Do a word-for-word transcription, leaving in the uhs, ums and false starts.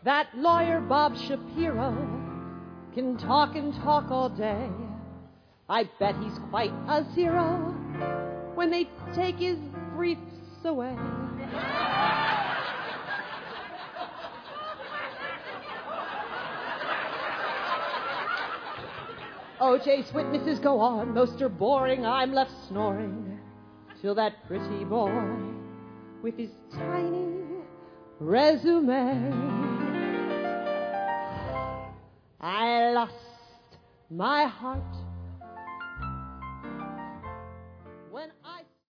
That lawyer Bob Shapiro can talk and talk all day. I bet he's quite a zero when they take his briefs away. O J's witnesses go on, most are boring, I'm left snoring, till that pretty boy with his tiny resume. I lost my heart